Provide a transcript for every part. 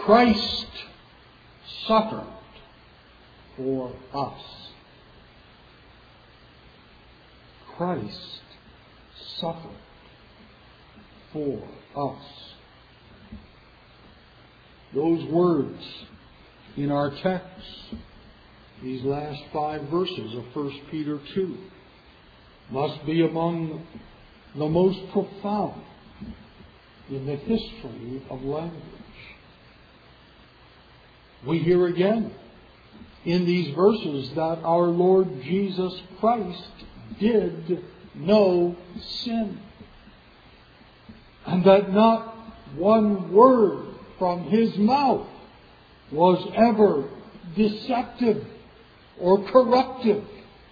Christ suffered for us. Christ suffered for us. Those words in our text, these last 5 verses of 1 Peter 2, must be among the most profound in the history of language. We hear again in these verses that our Lord Jesus Christ did no sin, and that not one word from His mouth was ever deceptive or corruptive.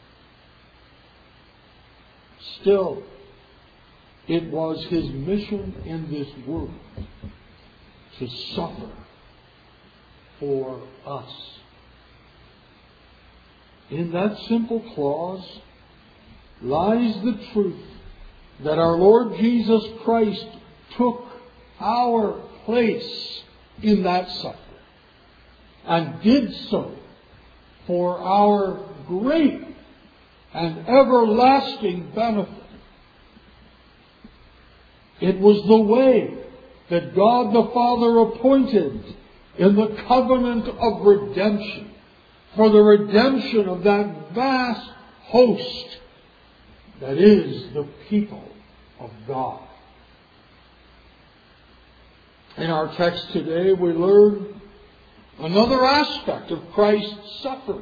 Still, it was His mission in this world to suffer for us. In that simple clause lies the truth that our Lord Jesus Christ took our place in that suffering, and did so for our great and everlasting benefit. It was the way that God the Father appointed in the covenant of redemption, for the redemption of that vast host that is the people of God. In our text today, we learn another aspect of Christ's sufferings.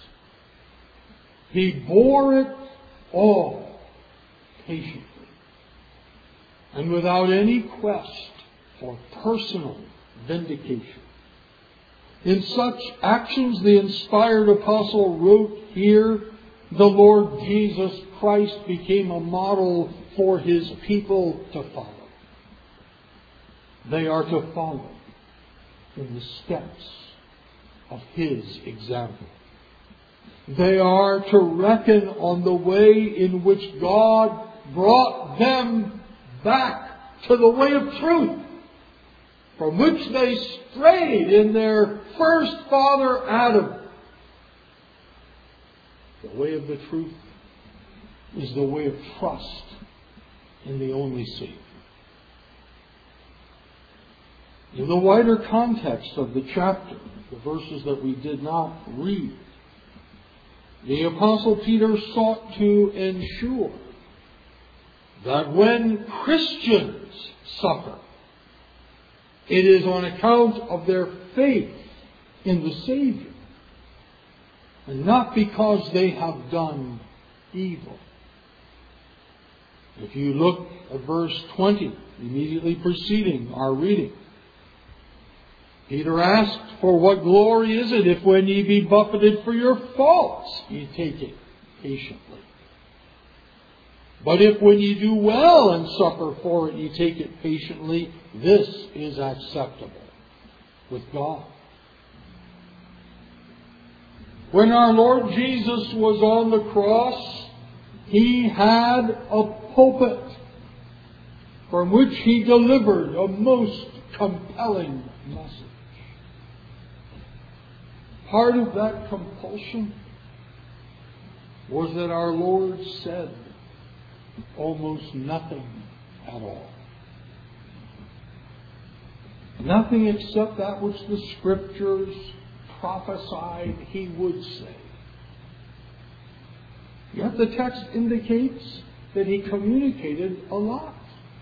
He bore it all patiently, and without any quest for personal vindication. In such actions, the inspired apostle wrote here, the Lord Jesus Christ became a model for His people to follow. They are to follow in the steps of His example. They are to reckon on the way in which God brought them back to the way of truth, from which they strayed in their first father Adam. The way of the truth is the way of trust in the only Savior. In the wider context of the chapter, the verses that we did not read, the Apostle Peter sought to ensure that when Christians suffer, it is on account of their faith in the Savior, and not because they have done evil. If you look at verse 20, immediately preceding our reading, Peter asked, "For what glory is it if when ye be buffeted for your faults, ye take it patiently? But if when ye do well and suffer for it, ye take it patiently, this is acceptable with God." When our Lord Jesus was on the cross, He had a pulpit from which He delivered a most compelling message. Part of that compulsion was that our Lord said almost nothing at all. Nothing except that which the Scriptures prophesied He would say. Yet the text indicates that He communicated a lot.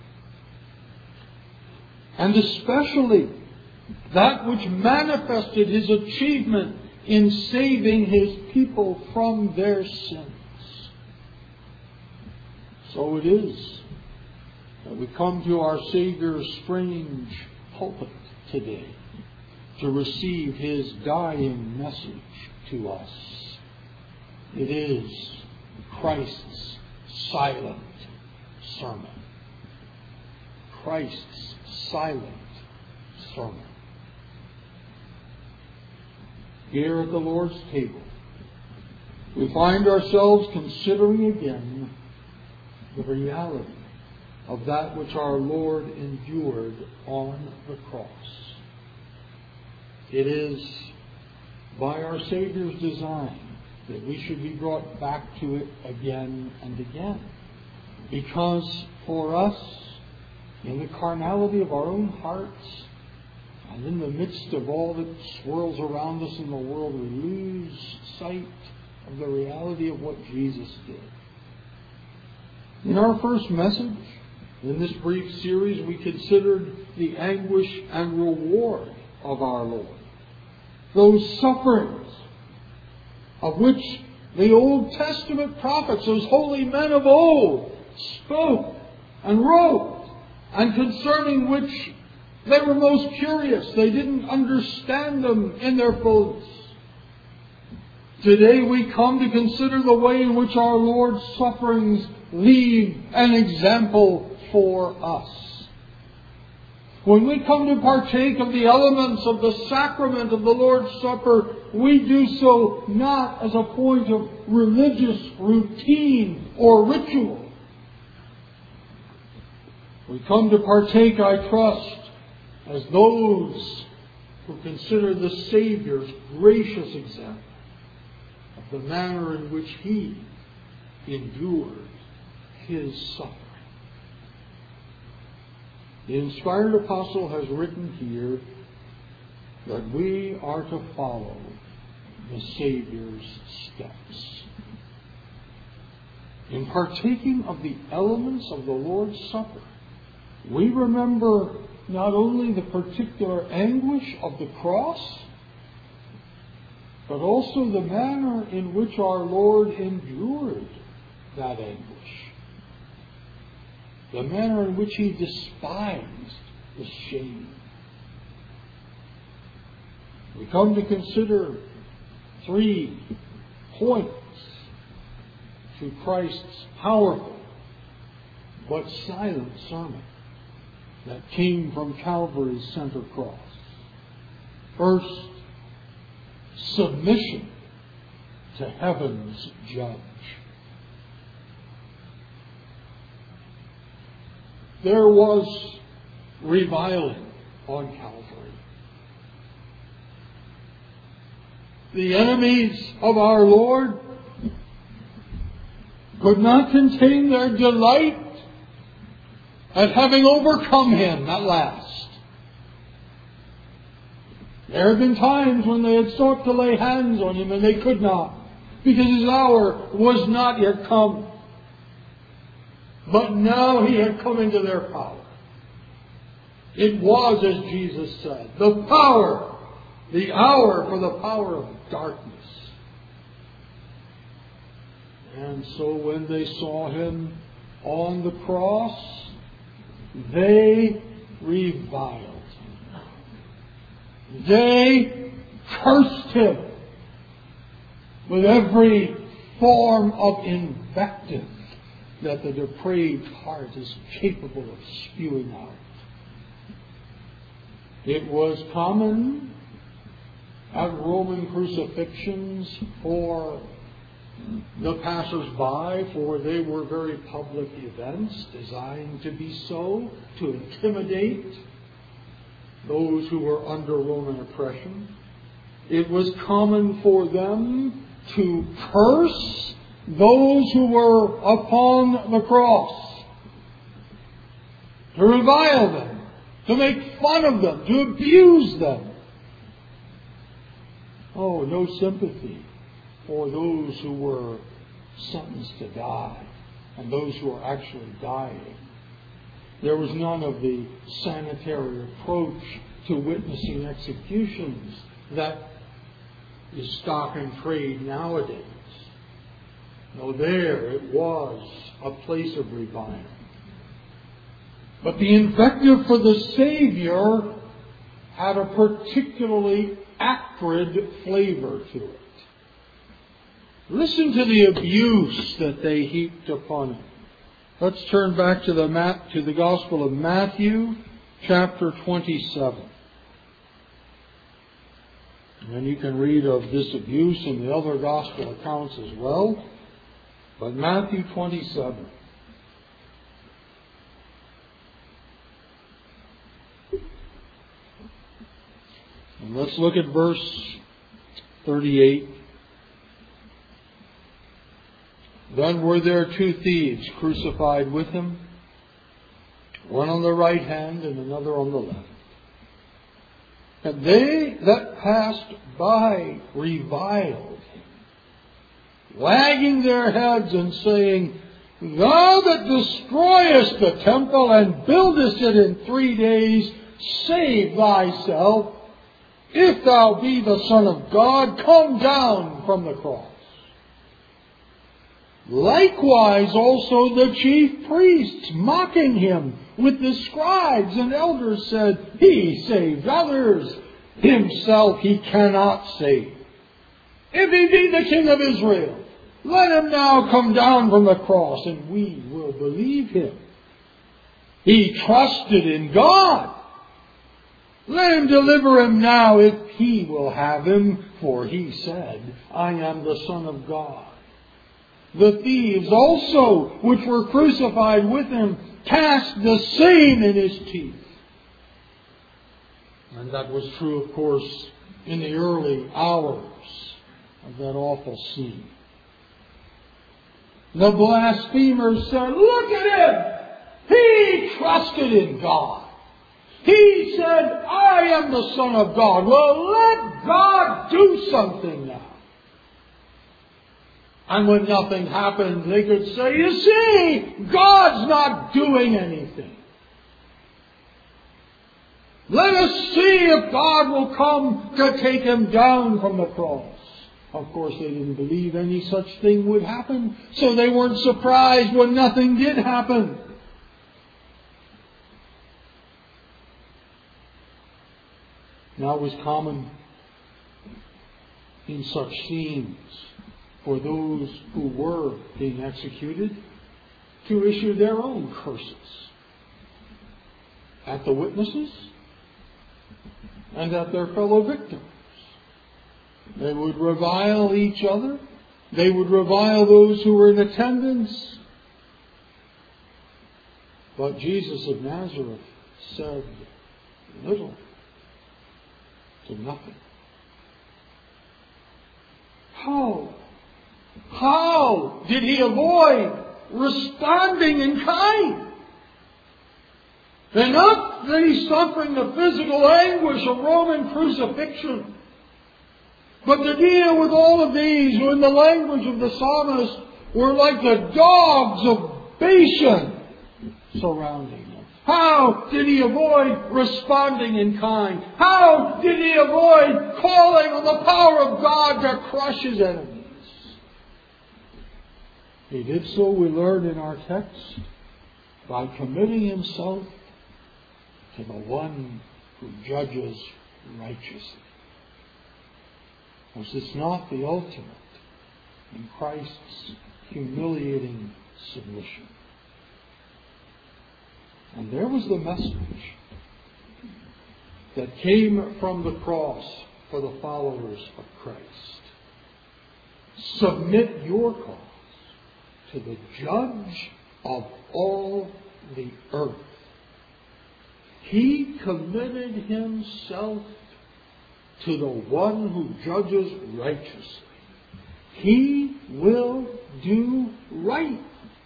And especially that which manifested His achievement in saving His people from their sins. So it is that we come to our Savior's strange pulpit today to receive His dying message to us. It is Christ's silent sermon. Christ's silent sermon. Here at the Lord's table, we find ourselves considering again the reality of that which our Lord endured on the cross. It is by our Savior's design that we should be brought back to it again and again. Because for us, in the carnality of our own hearts, and in the midst of all that swirls around us in the world, we lose sight of the reality of what Jesus did. In our first message, in this brief series, we considered the anguish and reward of our Lord. Those sufferings of which the Old Testament prophets, those holy men of old, spoke and wrote, and concerning which they were most curious. They didn't understand them in their fullness. Today we come to consider the way in which our Lord's sufferings leave an example for us. When we come to partake of the elements of the sacrament of the Lord's Supper, we do so not as a point of religious routine or ritual. We come to partake, I trust, as those who consider the Savior's gracious example of the manner in which He endured His suffering. The inspired apostle has written here that we are to follow the Savior's steps. In partaking of the elements of the Lord's Supper, we remember not only the particular anguish of the cross, but also the manner in which our Lord endured that anguish. The manner in which He despised the shame. We come to consider 3 points to Christ's powerful but silent sermon that came from Calvary's center cross. First, submission to heaven's judge. There was reviling on Calvary. The enemies of our Lord could not contain their delight at having overcome Him at last. There have been times when they had sought to lay hands on Him and they could not, because His hour was not yet come. But now He had come into their power. It was, as Jesus said, the hour for the power of darkness. And so when they saw Him on the cross, they reviled Him. They cursed Him with every form of invective that the depraved heart is capable of spewing out. It was common at Roman crucifixions for the passers-by, for they were very public events designed to be so, to intimidate those who were under Roman oppression. It was common for them to curse those who were upon the cross, to revile them, to make fun of them, to abuse them. Oh, no sympathy for those who were sentenced to die and those who were actually dying. There was none of the sanitary approach to witnessing executions that is stock in trade nowadays. No, there it was a place of reviling. But the invective for the Savior had a particularly acrid flavor to it. Listen to the abuse that they heaped upon Him. Let's turn back to the Gospel of Matthew, chapter 27. And you can read of this abuse in the other Gospel accounts as well. But Matthew 27. And let's look at verse 38. Then were there two thieves crucified with him, one on the right hand and another on the left. And they that passed by reviled him, wagging their heads and saying, Thou that destroyest the temple and buildest it in 3 days, save thyself. If thou be the Son of God, come down from the cross. Likewise also the chief priests, mocking him with the scribes and elders, said, He saved others, himself he cannot save. If he be the King of Israel, let him now come down from the cross, and we will believe him. He trusted in God. Let him deliver him now if he will have him, for he said, I am the Son of God. The thieves also, which were crucified with him, cast the same in his teeth. And that was true, of course, in the early hours of that awful scene. The blasphemers said, Look at him! He trusted in God. He said, I am the Son of God. Well, let God do something now. And when nothing happened, they could say, You see, God's not doing anything. Let us see if God will come to take him down from the cross. Of course, they didn't believe any such thing would happen, so they weren't surprised when nothing did happen. Now it was common in such scenes for those who were being executed to issue their own curses at the witnesses and at their fellow victims. They would revile each other. They would revile those who were in attendance. But Jesus of Nazareth said little to nothing. How did he avoid responding in kind? Enough that he's suffering the physical anguish of Roman crucifixion. But to deal with all of these, who in the language of the psalmist were like the dogs of Bashan surrounding him. How did he avoid responding in kind? How did he avoid calling on the power of God to crush his enemies? He did so, we learn in our text, by committing himself to the one who judges righteously. Was this not the ultimate in Christ's humiliating submission? And there was the message that came from the cross for the followers of Christ. Submit your cause to the Judge of all the earth. He committed himself to the one who judges righteously. He will do right.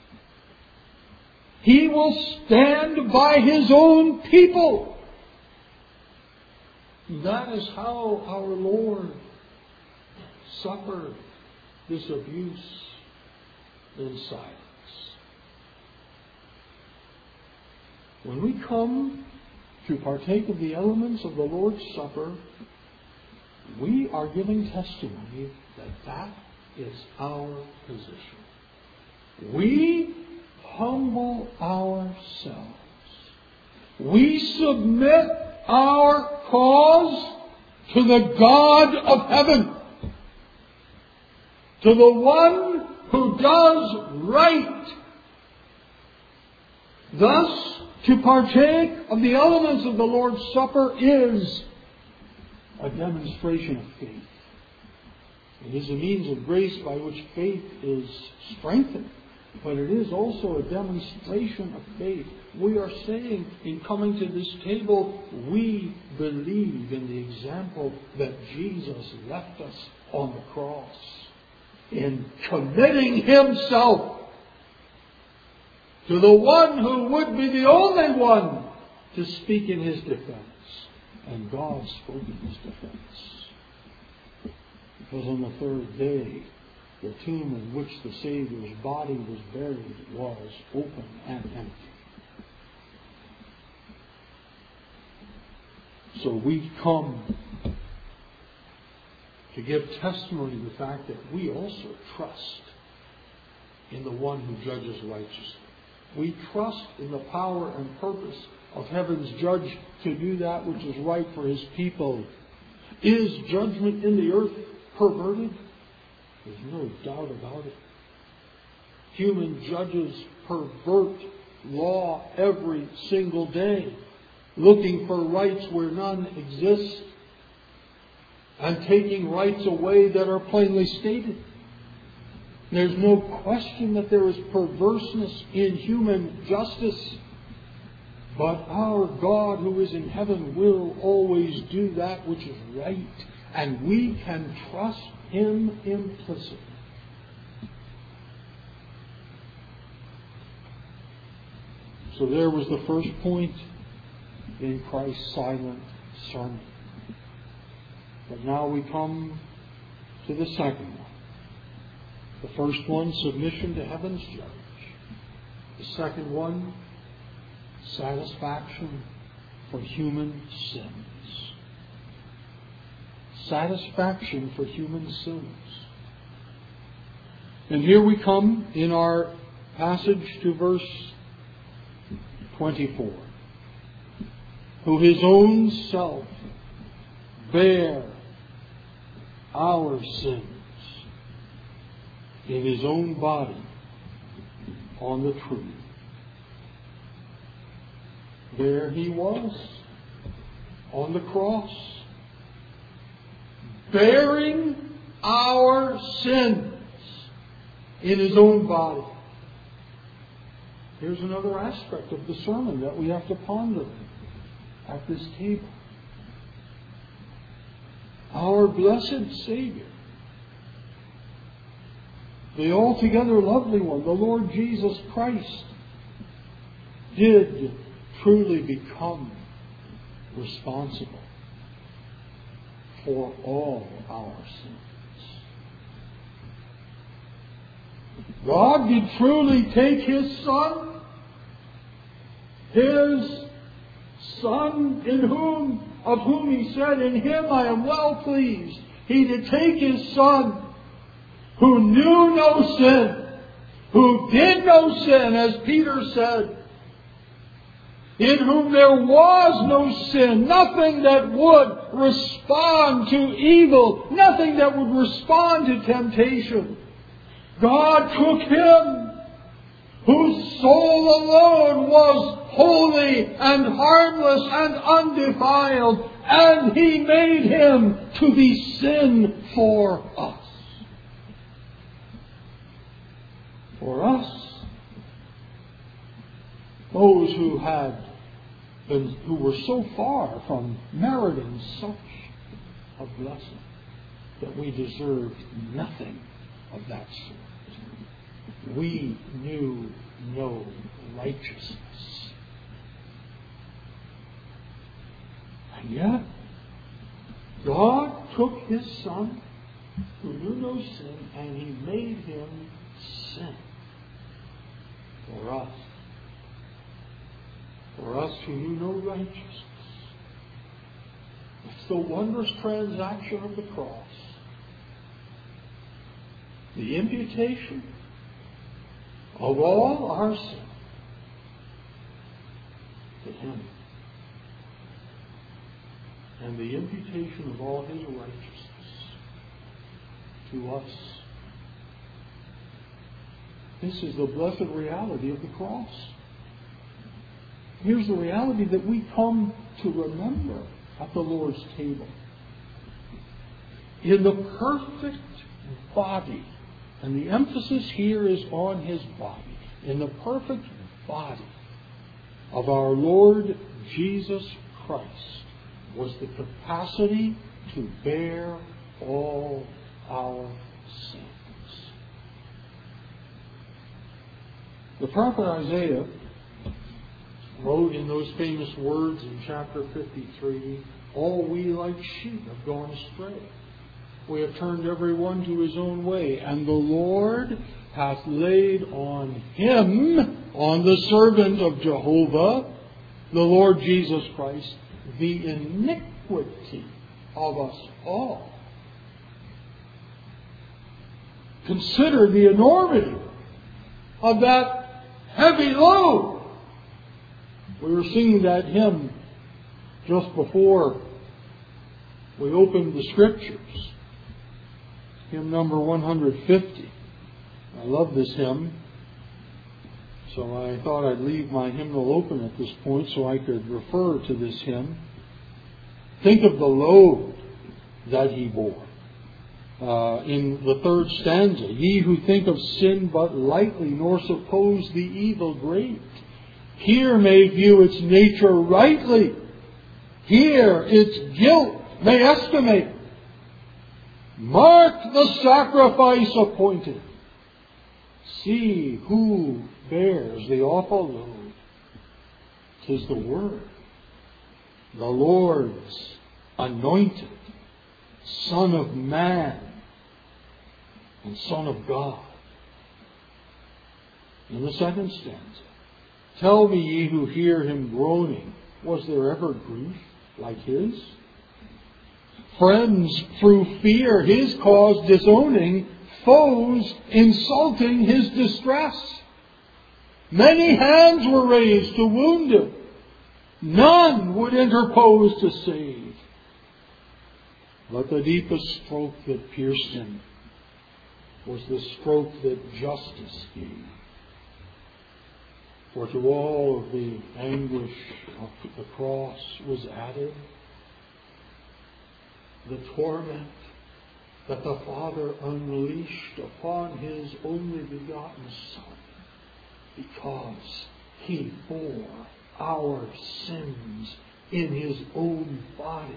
He will stand by his own people. That is how our Lord suffered this abuse in silence. When we come to partake of the elements of the Lord's Supper, we are giving testimony that that is our position. We humble ourselves. We submit our cause to the God of heaven, to the one who does right. Thus, to partake of the elements of the Lord's Supper is a demonstration of faith. It is a means of grace by which faith is strengthened, but it is also a demonstration of faith we are saying in coming to this table, we believe in the example that Jesus left us on the cross, in committing Himself to the one who would be the only one to speak in His defense. And God spoke in His defense. Because on the third day, the tomb in which the Savior's body was buried was open and empty. So we come to give testimony to the fact that we also trust in the one who judges righteously. We trust in the power and purpose of heaven's judge to do that which is right for His people. Is judgment in the earth perverted? There's no doubt about it. Human judges pervert law every single day, looking for rights where none exist, and taking rights away that are plainly stated. There's no question that there is perverseness in human justice. But our God who is in heaven will always do that which is right. And we can trust Him implicitly. So there was the first point in Christ's silent sermon. But now we come to the second one. The first one, submission to heaven's judge. The second one, satisfaction for human sins. Satisfaction for human sins. And here we come in our passage to verse 24. Who His own self bare our sins in His own body on the tree. There He was on the cross, bearing our sins in His own body. Here's another aspect of the sermon that we have to ponder at this table. Our blessed Savior, the altogether lovely one, the Lord Jesus Christ, did truly become responsible for all our sins. God did truly take His Son of whom He said, in Him I am well pleased. He did take His Son, who knew no sin, who did no sin, as Peter said, in whom there was no sin, nothing that would respond to evil, nothing that would respond to temptation. God took Him, whose soul alone was holy and harmless and undefiled, and He made Him to be sin for us. For us, those who were so far from meriting such a blessing that we deserved nothing of that sort. We knew no righteousness. And yet, God took His Son, who knew no sin, and He made Him sin for us. For us who knew no righteousness. It's the wondrous transaction of the cross. The imputation of all our sin to Him. And the imputation of all His righteousness to us. This is the blessed reality of the cross. Here's the reality that we come to remember at the Lord's table. In the perfect body, and the emphasis here is on His body, in the perfect body of our Lord Jesus Christ was the capacity to bear all our sins. The prophet Isaiah wrote in those famous words in chapter 53, "All we like sheep have gone astray. We have turned every one to his own way, and the Lord hath laid on him," on the servant of Jehovah, the Lord Jesus Christ, "the iniquity of us all." Consider the enormity of that heavy load. We were singing that hymn just before we opened the Scriptures. Hymn number 150. I love this hymn, so I thought I'd leave my hymnal open at this point so I could refer to this hymn. Think of the load that he bore. In the third stanza, "Ye who think of sin but lightly, nor suppose the evil great, here may view its nature rightly, here its guilt may estimate. Mark the sacrifice appointed. See who bears the awful load. 'Tis the Word, the Lord's anointed, Son of Man and Son of God." In the second stanza, "Tell me, ye who hear him groaning, was there ever grief like his? Friends through fear his cause disowning, foes insulting his distress. Many hands were raised to wound him, none would interpose to save. But the deepest stroke that pierced him was the stroke that justice gave. For to all of the anguish of the cross was added the torment that the Father unleashed upon his only begotten Son, because he bore our sins in his own body.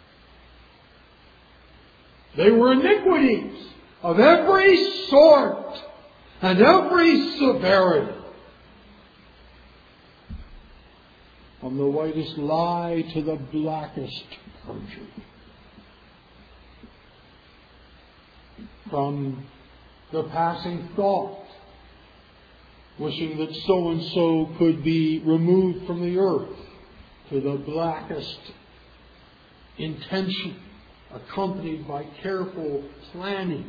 They were iniquities of every sort and every severity, from the whitest lie to the blackest perjury, from the passing thought, wishing that so-and-so could be removed from the earth, to the blackest intention, accompanied by careful planning,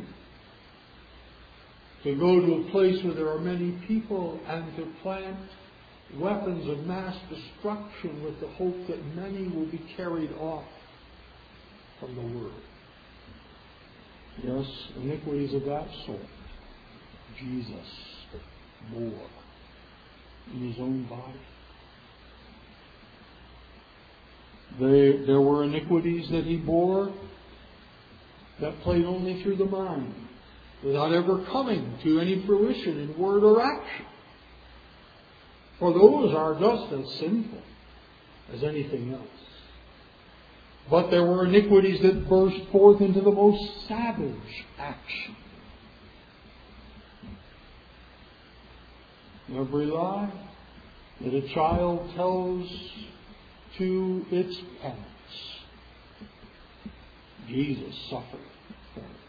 to go to a place where there are many people and to plant weapons of mass destruction with the hope that many will be carried off from the Word. Yes, iniquities of that sort Jesus bore in his own body. There were iniquities that he bore that played only through the mind, without ever coming to any fruition in word or action. For those are just as sinful as anything else. But there were iniquities that burst forth into the most savage action. Every lie that a child tells to its parents, Jesus suffered for it.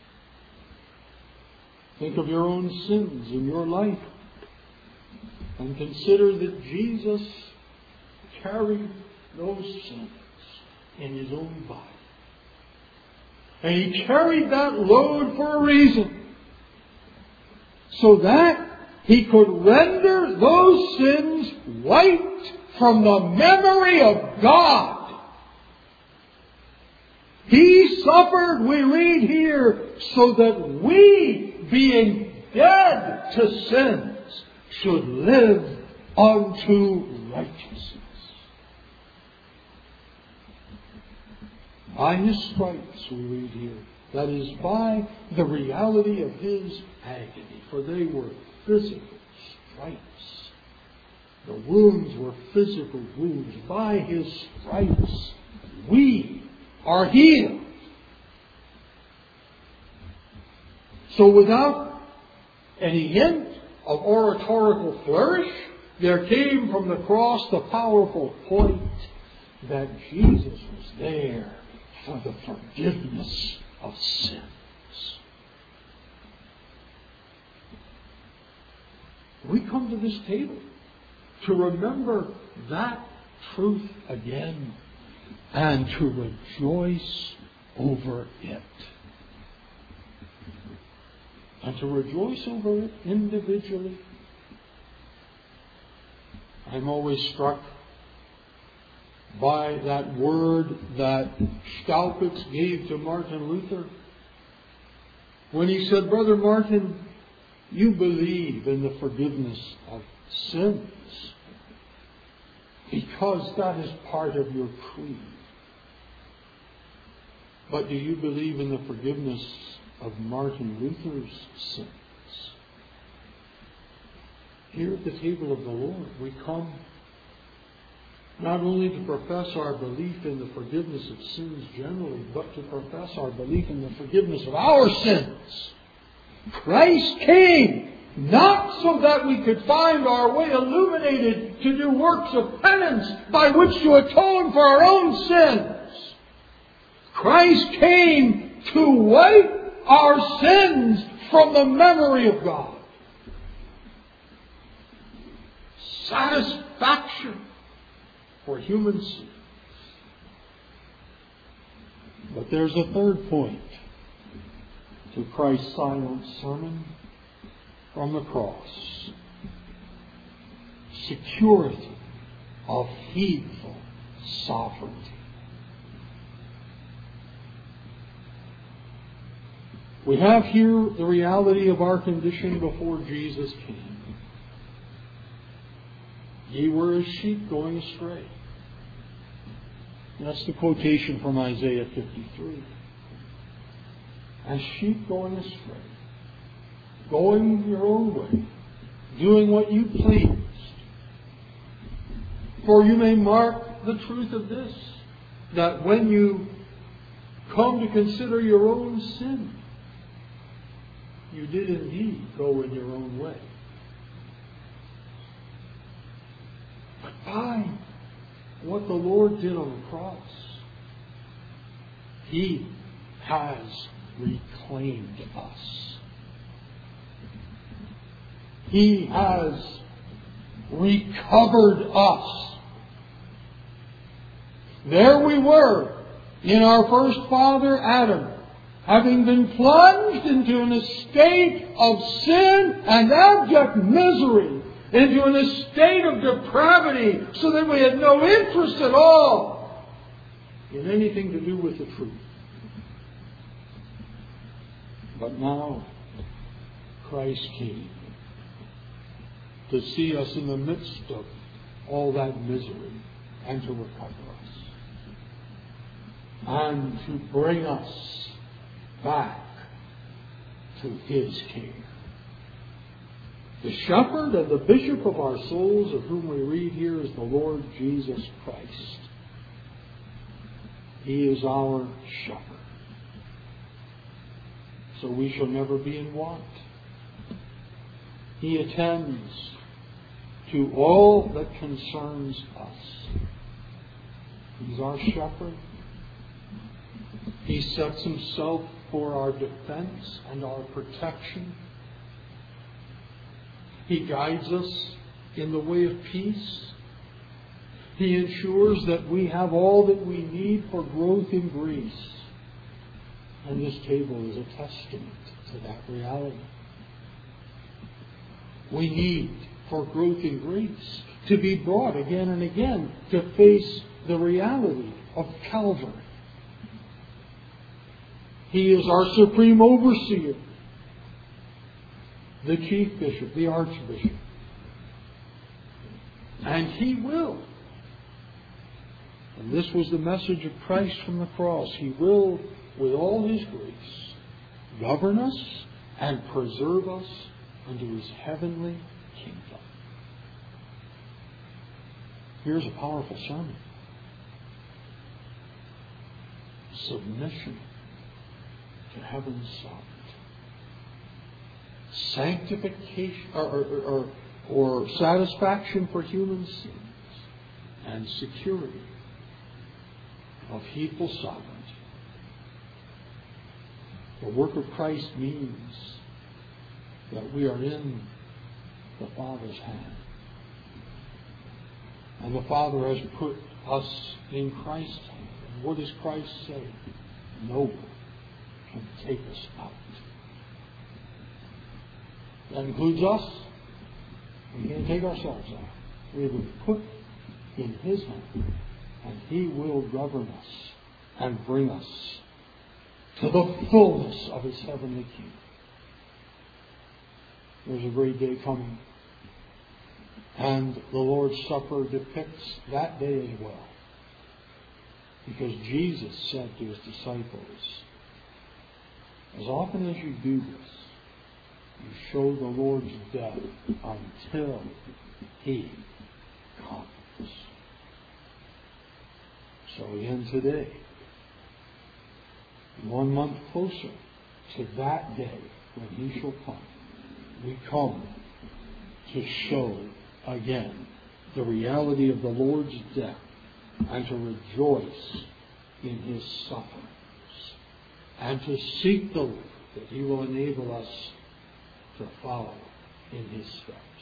Think of your own sins in your life and consider that Jesus carried those sins in his own body. And he carried that load for a reason, so that he could render those sins wiped from the memory of God. He suffered, we read here, so that we, being dead to sins, should live unto righteousness. By his stripes, we read here, that is, by the reality of his agony, for they were physical stripes, The wounds were physical wounds. By His stripes, we are healed. So without any hint of oratorical flourish, there came from the cross the powerful point that Jesus was there for the forgiveness of sins. We come to this table to remember that truth again and to rejoice over it. And to rejoice over it individually. I'm always struck by that word that Staupitz gave to Martin Luther when he said, "Brother Martin, you believe in the forgiveness of sins because that is part of your creed. But do you believe in the forgiveness of Martin Luther's sins?" Here at the table of the Lord, we come not only to profess our belief in the forgiveness of sins generally, but to profess our belief in the forgiveness of our sins. Christ came not so that we could find our way illuminated to do works of penance by which to atone for our own sins. Christ came to wipe our sins from the memory of God. Satisfaction for human sins. But there's a third point to Christ's silent sermon from the cross. Security of heedful sovereignty. We have here the reality of our condition before Jesus came. Ye were as sheep going astray. That's the quotation from Isaiah 53. As sheep going astray, going your own way, doing what you pleased. For you may mark the truth of this, that when you come to consider your own sin, you did indeed go in your own way. But by what the Lord did on the cross, He has reclaimed us. He has recovered us. There we were in our first father Adam, having been plunged into an estate of sin and abject misery, into an estate of depravity, so that we had no interest at all in anything to do with the truth. But now Christ came to see us in the midst of all that misery and to recover us and to bring us back to His care. The shepherd and the bishop of our souls, of whom we read here, is the Lord Jesus Christ. He is our shepherd. So we shall never be in want. He attends to all that concerns us. He's our shepherd. He sets Himself for our defense and our protection. He guides us in the way of peace. He ensures that we have all that we need for growth in grace. And this table is a testament to that reality. We need, for growth in grace, to be brought again and again to face the reality of Calvary. He is our supreme overseer, the chief bishop, the archbishop. And He will. And this was the message of Christ from the cross. He will, with all His grace, govern us and preserve us unto His heavenly kingdom. Here's a powerful sermon. Submission to heaven's sovereignty. Sanctification or satisfaction for human sins and security of heedful sovereignty. The work of Christ means that we are in the Father's hand. And the Father has put us in Christ's hand. And what does Christ say? No one can take us out. That includes us. We can't take ourselves out. We have been put in His hand, and He will govern us and bring us to the fullness of His heavenly kingdom. There's a great day coming, and the Lord's Supper depicts that day as well. Because Jesus said to His disciples, as often as you do this, you show the Lord's death until He comes. So again today, 1 month closer to that day when He shall come, we come to show again the reality of the Lord's death and to rejoice in His sufferings and to seek the Lord that He will enable us to follow in His steps.